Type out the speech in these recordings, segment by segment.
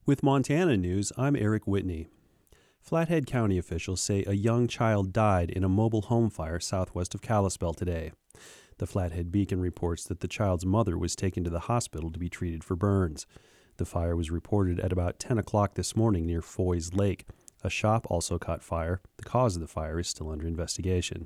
With Montana News, I'm Eric Whitney. Flathead County officials say a young child died in a mobile home fire southwest of Kalispell today. The Flathead Beacon reports that the child's mother was taken to the hospital to be treated for burns. The fire was reported at about 10 o'clock this morning near Foy's Lake. A shop also caught fire. The cause of the fire is still under investigation.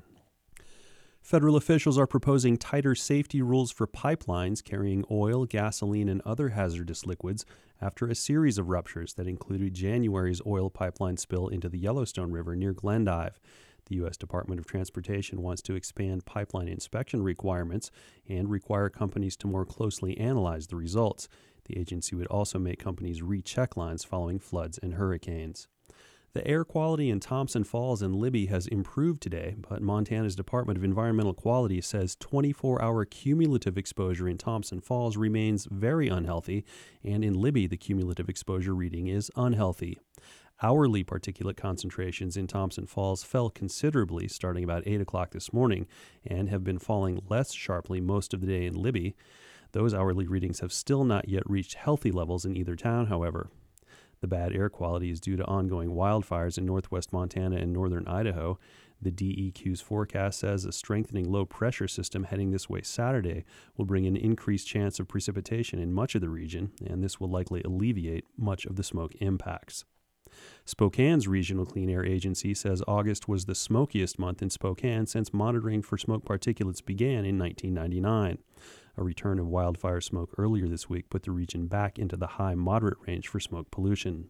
Federal officials are proposing tighter safety rules for pipelines carrying oil, gasoline, and other hazardous liquids after a series of ruptures that included January's oil pipeline spill into the Yellowstone River near Glendive. The U.S. Department of Transportation wants to expand pipeline inspection requirements and require companies to more closely analyze the results. The agency would also make companies recheck lines following floods and hurricanes. The air quality in Thompson Falls and Libby has improved today, but Montana's Department of Environmental Quality says 24-hour cumulative exposure in Thompson Falls remains very unhealthy, and in Libby the cumulative exposure reading is unhealthy. Hourly particulate concentrations in Thompson Falls fell considerably starting about 8 o'clock this morning and have been falling less sharply most of the day in Libby. Those hourly readings have still not yet reached healthy levels in either town, however. The bad air quality is due to ongoing wildfires in northwest Montana and northern Idaho. The DEQ's forecast says a strengthening low-pressure system heading this way Saturday will bring an increased chance of precipitation in much of the region, and this will likely alleviate much of the smoke impacts. Spokane's Regional Clean Air Agency says August was the smokiest month in Spokane since monitoring for smoke particulates began in 1999. A return of wildfire smoke earlier this week put the region back into the high-moderate range for smoke pollution.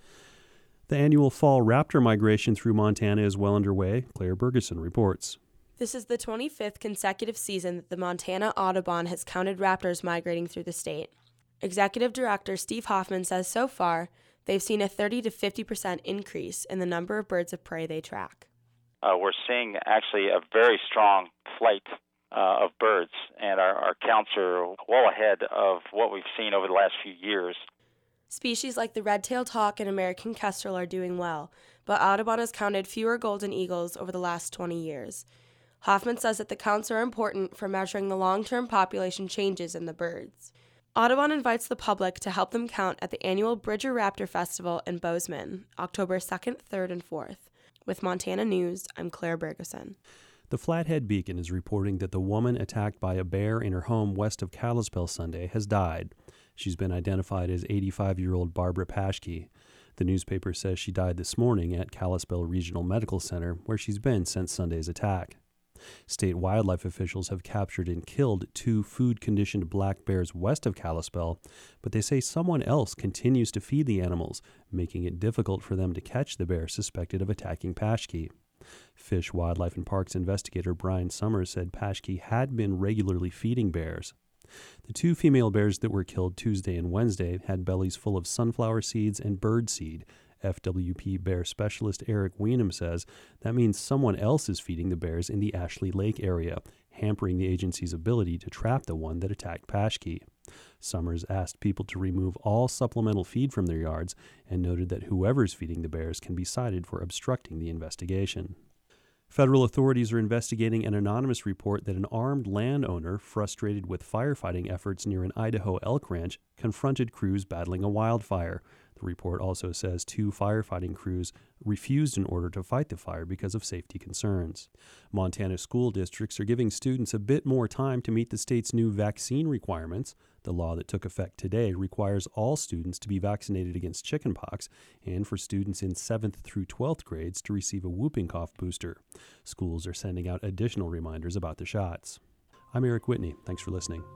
The annual fall raptor migration through Montana is well underway. Claire Bergeson reports. This is the 25th consecutive season that the Montana Audubon has counted raptors migrating through the state. Executive Director Steve Hoffman says so far, they've seen a 30 to 50% increase in the number of birds of prey they track. We're seeing actually a very strong flight of birds, and our counts are well ahead of what we've seen over the last few years. Species like the red-tailed hawk and American kestrel are doing well, but Audubon has counted fewer golden eagles over the last 20 years. Hoffman says that the counts are important for measuring the long-term population changes in the birds. Audubon invites the public to help them count at the annual Bridger Raptor Festival in Bozeman, October 2nd, 3rd, and 4th. With Montana News, I'm Claire Bergeson. The Flathead Beacon is reporting that the woman attacked by a bear in her home west of Kalispell Sunday has died. She's been identified as 85-year-old Barbara Paschke. The newspaper says she died this morning at Kalispell Regional Medical Center, where she's been since Sunday's attack. State wildlife officials have captured and killed 2 food-conditioned black bears west of Kalispell, but they say someone else continues to feed the animals, making it difficult for them to catch the bear suspected of attacking Paschke. Fish, Wildlife, and Parks investigator Brian Summers said Paschke had been regularly feeding bears. The 2 female bears that were killed Tuesday and Wednesday had bellies full of sunflower seeds and bird seed. FWP bear specialist Eric Weenum says that means someone else is feeding the bears in the Ashley Lake area, hampering the agency's ability to trap the one that attacked Paschke. Summers asked people to remove all supplemental feed from their yards and noted that whoever's feeding the bears can be cited for obstructing the investigation. Federal authorities are investigating an anonymous report that an armed landowner, frustrated with firefighting efforts near an Idaho elk ranch, confronted crews battling a wildfire. The report also says 2 firefighting crews refused an order to fight the fire because of safety concerns. Montana school districts are giving students a bit more time to meet the state's new vaccine requirements. The law that took effect today requires all students to be vaccinated against chickenpox and for students in 7th through 12th grades to receive a whooping cough booster. Schools are sending out additional reminders about the shots. I'm Eric Whitney. Thanks for listening.